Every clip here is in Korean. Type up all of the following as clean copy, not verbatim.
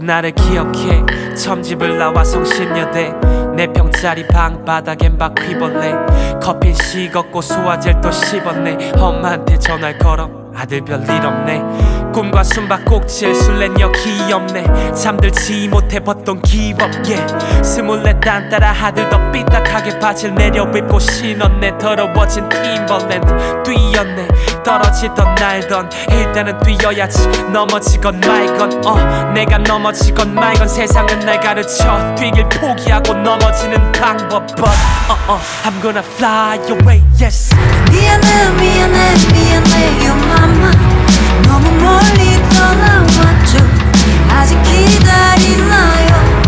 그날을 기억해. 처음 집을 나와 성신여대 4평짜리 방 바닥엔 바퀴벌레. 커피는 식었고 소화제를 또 씹었네. 엄마한테 전화를 걸어 아들 별일 없네. 꿈과 숨바꼭질 술래는 여기 없네. 잠들지 못해 벗던 give up yeah. 24 딴따라 아들 더 삐딱하게 바지를 내려입고 신었네. 더러워진 팀벌랜드 뛰었네. 떨어지던 날던 일단은 뛰어야지. 넘어지건 말건 내가 넘어지건 말건 세상은 날 가르쳐 뛰길 포기하고 넘어지는 방법. But I'm gonna fly away yes. 미안해 미안해 미안해 your mama. 너무 멀리 떠나왔죠. 아직 기다리나요.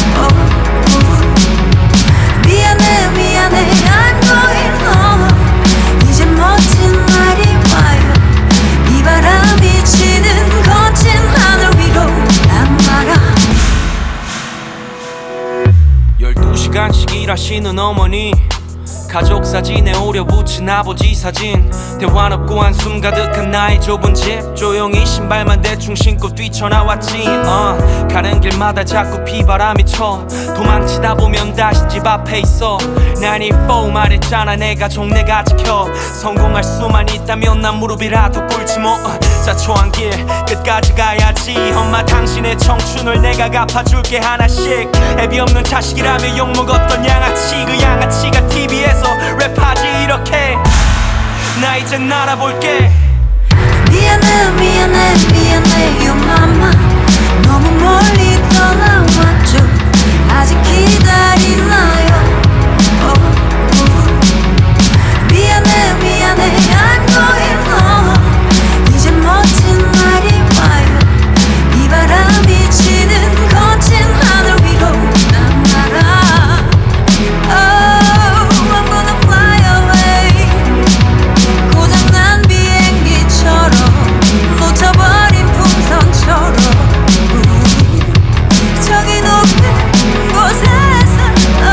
미안해 미안해 I'm going home. 이제 멋진 날이 와요. 이 바람이 치는 거친 하늘 위로 난 날아. 12시간씩 일하시는 어머니, 가족 사진에 오려 붙인 아버지 사진, 대화 없고 한숨 가득한 나의 좁은 집. 조용히 신발만 대충 신고 뛰쳐나왔지. 가는 길마다 자꾸 비바람이 쳐. 도망치다 보면 다시 집 앞에 있어. 94 말했잖아 내가 종내가 지켜. 성공할 수만 있다면 난 무릎이라도 꿇지 뭐. 자초한 길 끝까지 가야지. 엄마 당신의 청춘을 내가 갚아줄게 하나씩. 애비 없는 자식이라며 욕먹었던 양아치. 그 양아치가 TV에서 랩하지 이렇게. 나 이제 날아볼게. 미안해 미안해 미안해 your mama. 너무 멀리 떠나왔죠. 아직 기다리나요. 미안해 미안해 I'm going home. 이제 멋진 날이 와요. 이 바람이 치는 거친 하늘 위로 난 날아. I'm gonna fly away. 고장난 비행기처럼 놓쳐버린 풍선처럼 저기 높은 곳에서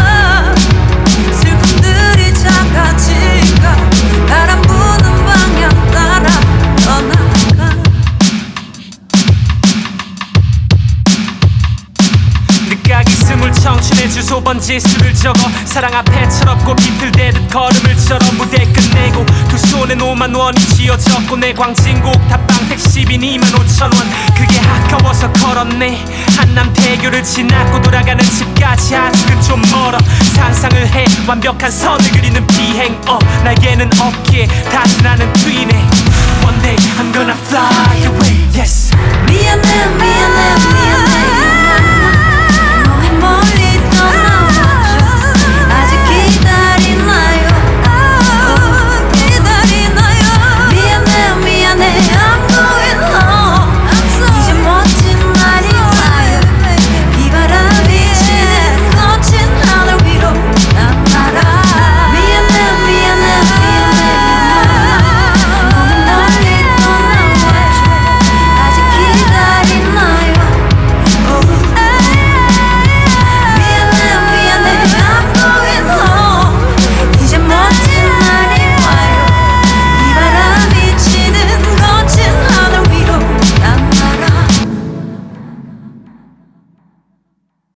슬픔들이 작아질까. 바람 부는 방향 따라 떠나가. 늦가기 스물 청춘의 주소 번지 수를 적어. 사랑 앞에 철없고 비틀대듯 걸음을 쩔어. 무대 끝내고 두 손에 5만 원이 쥐어졌고 내 광진곡 탑방 택시비 2만 5천 원. 그게 아까워서 걸었네. 한남대교를 지나고 돌아가는 집까지 아직은 좀 멀어. 상상을 해 완벽한 선을 그리는 비행. 날개는 없기에 다시 나는 뛰네. One day I'm gonna fly away yes. 미안해 미안해 미안해